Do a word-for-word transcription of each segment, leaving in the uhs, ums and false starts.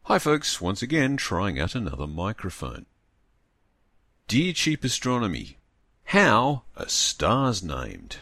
Hi folks, once again trying out another microphone. Dear Cheap Astronomy, how are stars named?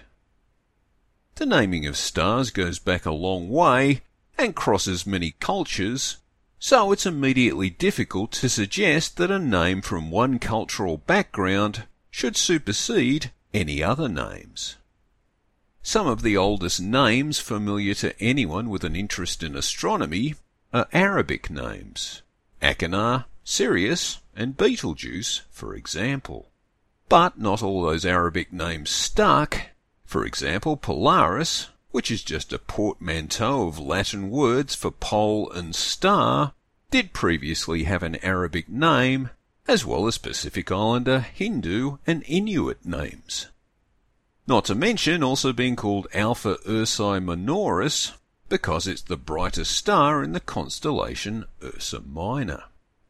The naming of stars goes back a long way and crosses many cultures, so it's immediately difficult to suggest that a name from one cultural background should supersede any other names. Some of the oldest names familiar to anyone with an interest in astronomy are Arabic names, Achernar, Sirius, and Betelgeuse, for example. But not all those Arabic names stuck. For example, Polaris, which is just a portmanteau of Latin words for pole and star, did previously have an Arabic name, as well as Pacific Islander, Hindu, and Inuit names. Not to mention also being called Alpha Ursae Minoris, because it's the brightest star in the constellation Ursa Minor.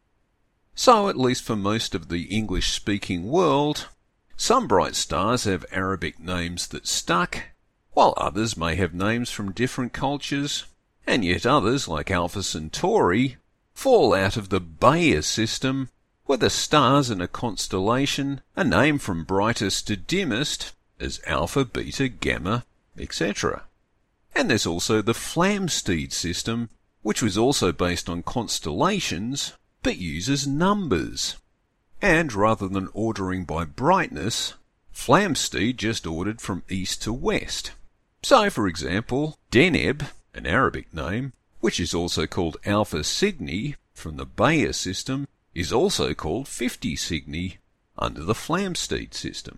So, at least for most of the English-speaking world, some bright stars have Arabic names that stuck, while others may have names from different cultures, and yet others, like Alpha Centauri, fall out of the Bayer system, where the stars in a constellation are named from brightest to dimmest as Alpha, Beta, Gamma, et cetera. And there's also the Flamsteed system, which was also based on constellations, but uses numbers. And rather than ordering by brightness, Flamsteed just ordered from east to west. So, for example, Deneb, an Arabic name, which is also called Alpha Cygni from the Bayer system, is also called fifty Cygni under the Flamsteed system.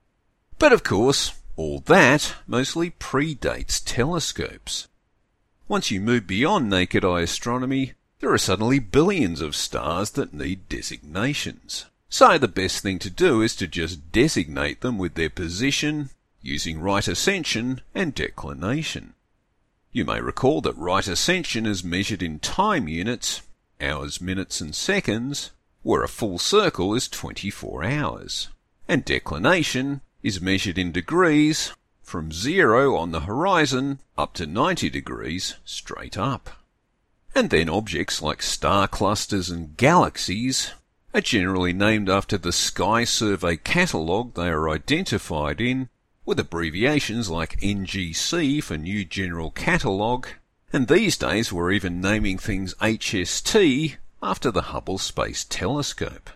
But of course, all that mostly predates telescopes. Once you move beyond naked eye astronomy, there are suddenly billions of stars that need designations. So the best thing to do is to just designate them with their position, using right ascension and declination. You may recall that right ascension is measured in time units, hours, minutes and seconds, where a full circle is twenty-four hours, and declination is measured in degrees, from zero on the horizon up to ninety degrees straight up. And then objects like star clusters and galaxies are generally named after the Sky Survey catalogue they are identified in, with abbreviations like N G C for New General Catalogue, and these days we're even naming things H S T after the Hubble Space Telescope.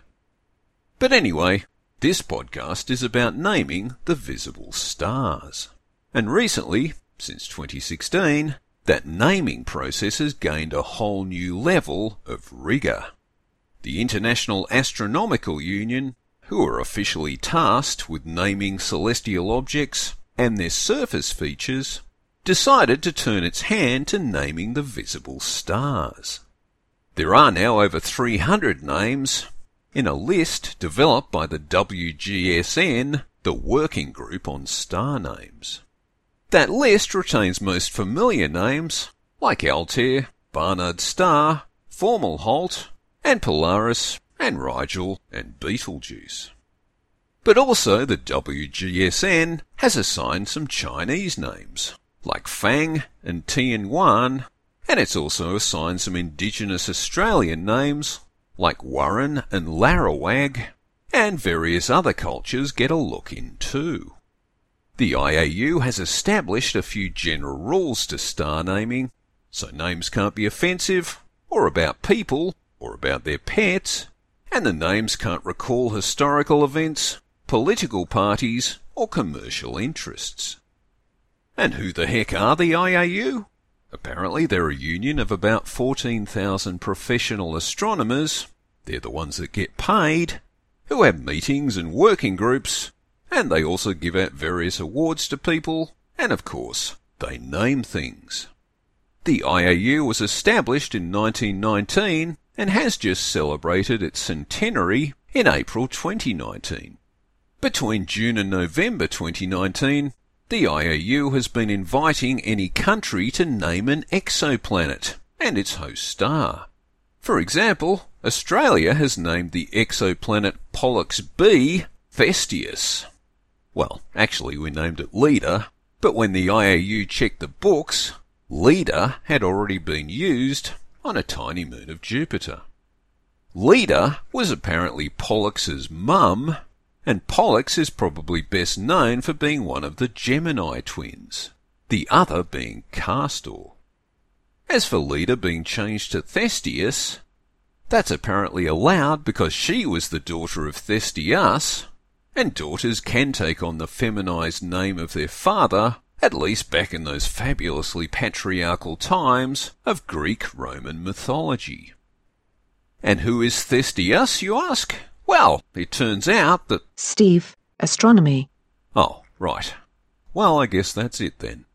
But anyway, this podcast is about naming the visible stars. And recently, since twenty sixteen, that naming process has gained a whole new level of rigour. The International Astronomical Union, who are officially tasked with naming celestial objects and their surface features, decided to turn its hand to naming the visible stars. There are now over three hundred names in a list developed by the W G S N, the Working Group on Star Names. That list retains most familiar names like Altair, Barnard Star, Fomalhaut, and Polaris, and Rigel, and Betelgeuse. But also the W G S N has assigned some Chinese names, like Fang and Tianyuan, and it's also assigned some indigenous Australian names, like Warren and Larawag, and various other cultures get a look in too. The I A U has established a few general rules to star naming, so names can't be offensive, or about people, or about their pets, and the names can't recall historical events, political parties, or commercial interests. And who the heck are the I A U? Apparently they're a union of about fourteen thousand professional astronomers. They're the ones that get paid, who have meetings and working groups, and they also give out various awards to people, and of course, they name things. The I A U was established in nineteen nineteen and has just celebrated its centenary in April twenty nineteen. Between June and November twenty nineteen, the I A U has been inviting any country to name an exoplanet and its host star. For example, Australia has named the exoplanet Pollux B Vestius. Well, actually we named it Leda, but when the I A U checked the books, Leda had already been used on a tiny moon of Jupiter. Leda was apparently Pollux's mum, and Pollux is probably best known for being one of the Gemini twins, the other being Castor. As for Leda being changed to Thestius, that's apparently allowed because she was the daughter of Thestius, and daughters can take on the feminized name of their father, at least back in those fabulously patriarchal times of Greek-Roman mythology. And who is Thestius, you ask? Well, it turns out that... Steve, astronomy. Oh, right. Well, I guess that's it then.